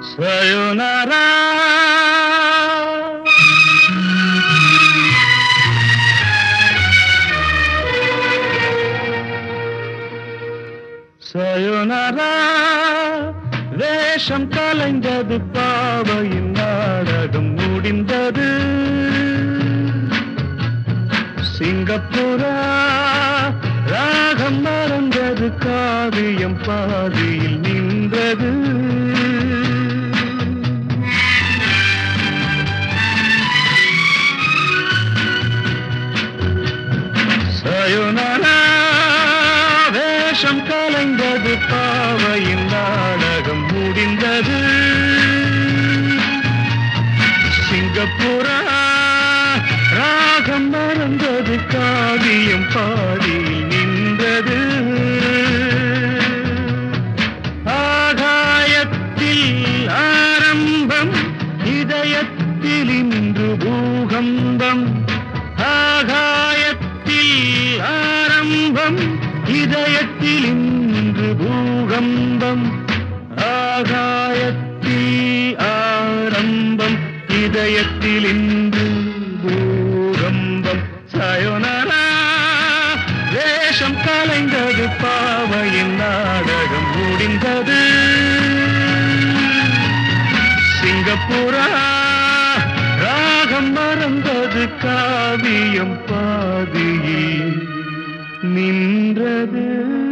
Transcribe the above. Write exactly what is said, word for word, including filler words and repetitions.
Sayonara. Sayonara. வேஷம் கலைந்தது பாவையின் நாடகம் முடிந்தது. சிங்கப்பூரா ராகம் மறந்தது, காவியம் பாதியில் நின்றது. சயோனாரா வேஷம் கலைந்தது, பாவையின் நாடகம் முடிந்தது. சிங்கப்பூரா ராகம் மறந்தது, காவியம் பாதியில் நின்றது. ஆகாயத்தில் ஆரம்பம், இதயத்தில் இன்று பூகம்பம். ஆகாயத்தில் ஆரம்பம், இதயத்தில் இன்று பூகம்பம். ஆகாயத்தில் ஆரம்பம், இதயத்தில் இன்று பூகம்பம். சயோனாரா வேஷம் கலைந்தது, பாவையின் நாடகம் முடிந்தது. சிங்கப்பூரா ராகம் மறந்தது, காவியம் பாதியில் நின்றது.